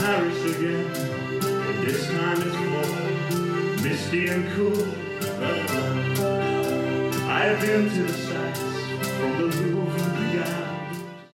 Paris again, but this time it's more misty and cool. I've been to the sights from the Louvre and Pigalle,